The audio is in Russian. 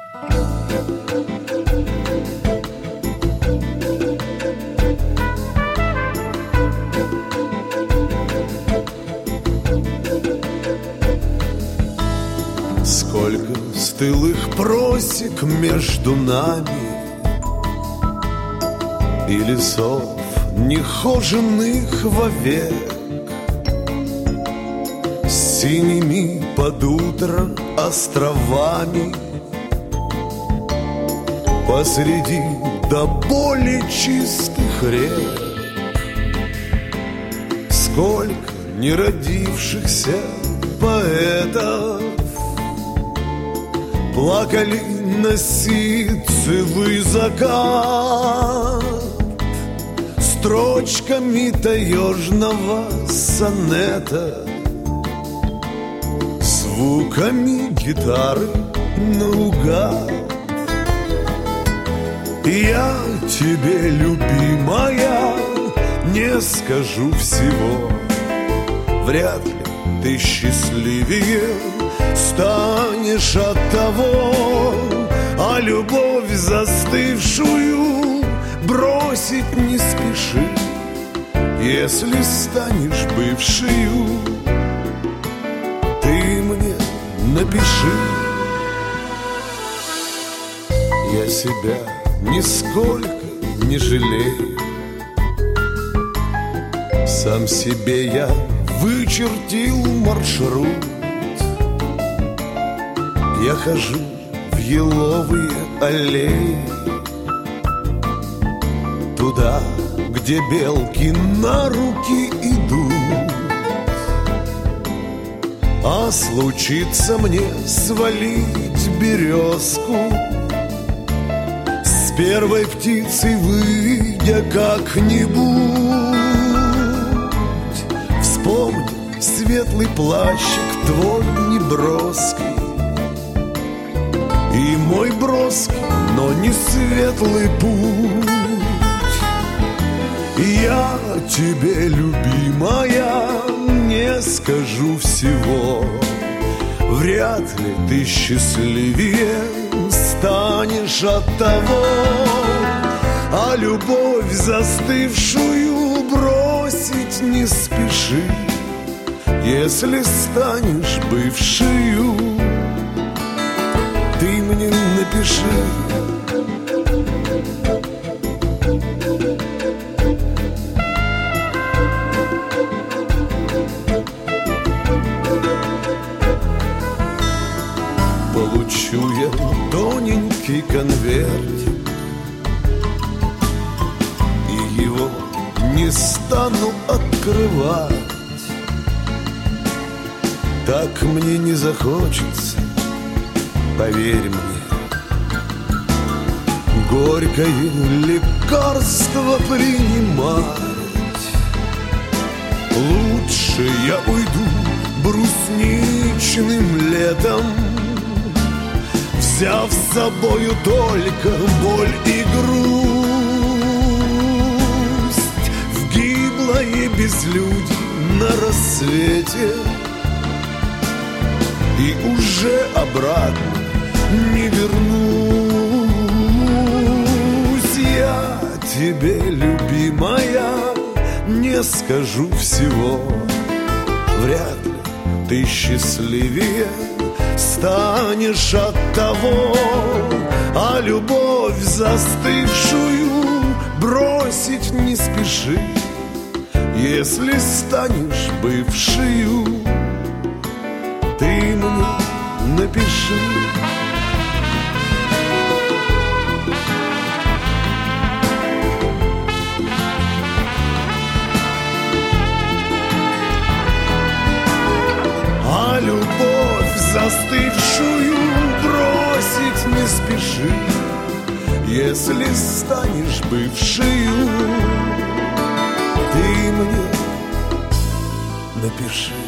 Сколько стылых просек между нами и лесов нехоженных вовек, с синими под утро островами посреди до боли чистых рек. Сколько неродившихся поэтов плакали на сицилый закат строчками таежного сонета, звуками гитары наугад. Я тебе, любимая, не скажу всего. Вряд ли ты счастливее станешь от того, а любовь застывшую бросить не спеши. Если станешь бывшею, ты мне напиши. Я себя нисколько не жалею, сам себе я вычертил маршрут. Я хожу в еловые аллеи, туда, где белки на руки идут. А случится мне свалить березку, с первой птицей выйдя как-нибудь, вспомни светлый плащик твой неброский и мой броский, но не светлый путь. Я тебе, любимая, не скажу всего. Вряд ли ты счастливее станешь от того, а любовь застывшую бросить не спеши. Если станешь бывшею, ты мне напиши. Получу я тоненький конвертик, и его не стану открывать. Так мне не захочется, поверь мне, горькое лекарство принимать. Лучше я уйду брусничным летом, взяв с собою только боль и грусть, в гиблое безлюдье на рассвете, и уже обратно не вернусь. Я тебе, любимая, не скажу всего. Вряд ли ты счастливее станешь от того, а любовь застывшую бросить не спеши. Если станешь бывшею, ты мне напиши. А любовь застывшую бросить не спеши. Если станешь бывшею, ты мне напиши.